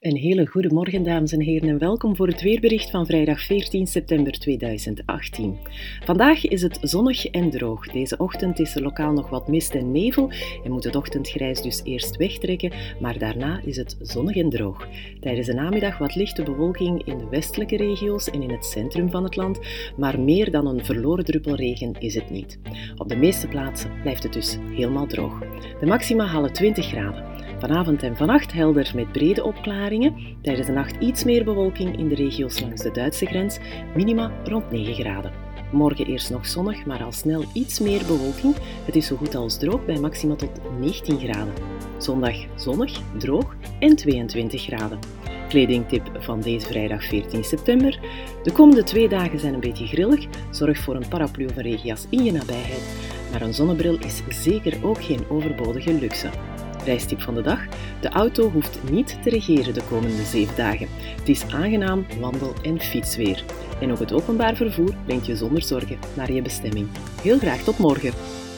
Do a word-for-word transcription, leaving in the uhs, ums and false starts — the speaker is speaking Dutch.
Een hele goede morgen, dames en heren, en welkom voor het weerbericht van vrijdag veertien september tweeduizend achttien. Vandaag is het zonnig en droog. Deze ochtend is er lokaal nog wat mist en nevel en moet het ochtendgrijs dus eerst wegtrekken, maar daarna is het zonnig en droog. Tijdens de namiddag wat lichte bewolking in de westelijke regio's en in het centrum van het land, maar meer dan een verloren druppel regen is het niet. Op de meeste plaatsen blijft het dus helemaal droog. De maxima halen twintig graden. Vanavond en vannacht helder met brede opklaringen. Tijdens de nacht iets meer bewolking in de regio's langs de Duitse grens, minima rond negen graden. Morgen eerst nog zonnig, maar al snel iets meer bewolking. Het is zo goed als droog bij maxima tot negentien graden. Zondag zonnig, droog en tweeëntwintig graden. Kledingtip van deze vrijdag veertien september. De komende twee dagen zijn een beetje grillig. Zorg voor een paraplu of een regenjas in je nabijheid. Maar een zonnebril is zeker ook geen overbodige luxe. Reistip van de dag. De auto hoeft niet te regeren de komende zeven dagen. Het is aangenaam wandel- en fietsweer. En ook het openbaar vervoer brengt je zonder zorgen naar je bestemming. Heel graag tot morgen.